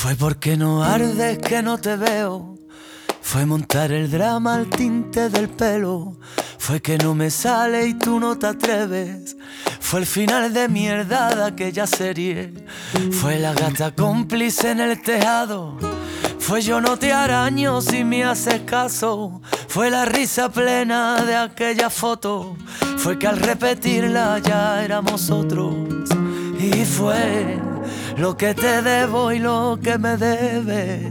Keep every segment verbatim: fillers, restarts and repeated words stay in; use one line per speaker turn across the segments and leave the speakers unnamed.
Fue porque no ardes que no te veo. Fue montar el drama al tinte del pelo. Fue que no me sale y tú no te atreves. Fue el final de mierda de aquella serie. Fue la gata cómplice en el tejado. Fue yo no te araño si me haces caso. Fue la risa plena de aquella foto. Fue que al repetirla ya éramos otros. Y fue lo que te debo y lo que me debes.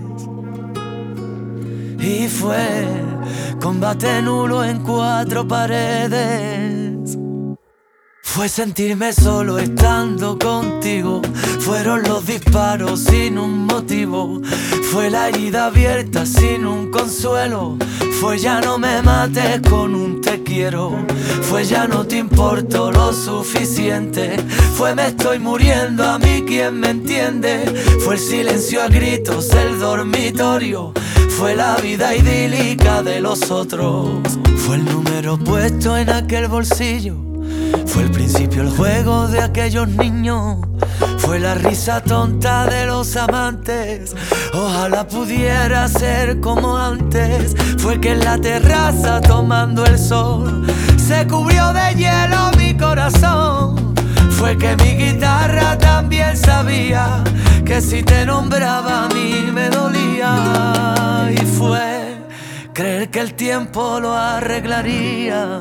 Y fue combate nulo en cuatro paredes. Fue sentirme solo estando contigo. Fueron los disparos sin un motivo. Fue la herida abierta sin un consuelo. Fue ya no me mates con un te quiero. Fue ya no te importo lo suficiente. Fue me estoy muriendo, a mí quien me entiende. Fue el silencio a gritos del dormitorio. Fue la vida idílica de los otros. Fue el número puesto en aquel bolsillo. Fue el principio, el juego de aquellos niños. Fue la risa tonta de los amantes. Ojalá pudiera ser como antes. Fue que en la terraza tomando el sol se cubrió de hielo mi corazón. Fue que mi guitarra también sabía que si te nombraba a mí me dolía. Y fue creer que el tiempo lo arreglaría.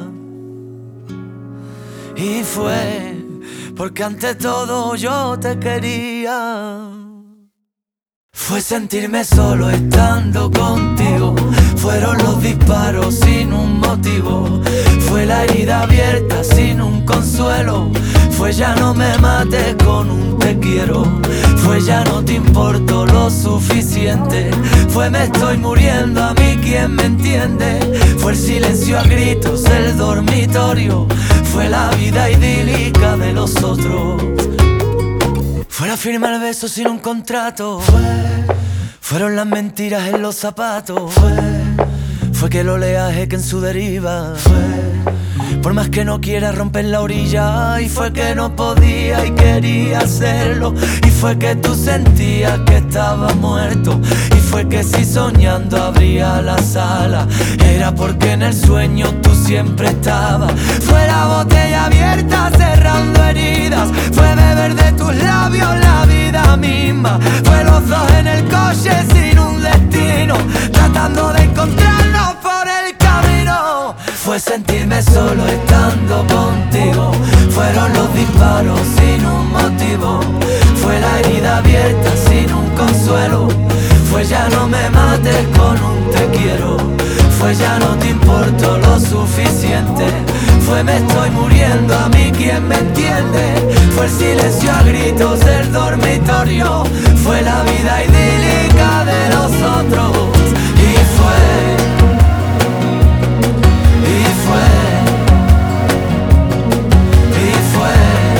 Y fue porque ante todo yo te quería. Fue sentirme solo estando contigo. Fueron los disparos sin un motivo. Fue la herida abierta sin un consuelo. Fue ya no me mates con un te quiero. Fue ya no te importo lo suficiente. Fue me estoy muriendo, a mí quien me entiende. Fue el silencio a gritos del dormitorio. Fue la vida idílica de los otros. Fue la firma el beso sin un contrato. Fue, fueron las mentiras en los zapatos. Fue, fue que el oleaje que en su deriva. Fue, por más que no quiera romper la orilla. Y fue que no podía y quería hacerlo. Y fue que tú sentías que estaba muerto. Y fue que si soñando abría la sala era porque en el sueño tú siempre estabas. Fue la botella abierta cerrando heridas. Fue beber de tus labios la vida misma. Fue los dos en el coche sin un destino, tratando de encontrarnos por el camino. Fue sentirme solo estando contigo. Fueron los disparos sin un motivo. Fue la herida abierta sin un consuelo. Fue ya no me mates con un te quiero. Fue ya no te importo lo suficiente. Fue me estoy muriendo, a mí quien me entiende. Fue el silencio a gritos del dormitorio. Fue la vida idílica de los otros. Y fue Y fue Y fue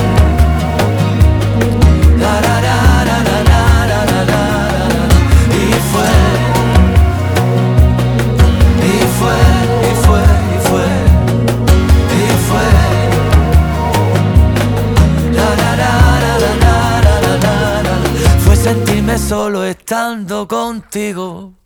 la la la la la la la la la. Y fue Y fue Y fue Y fue Y fue la la la la la la la la la. Fue sentirme solo estando contigo.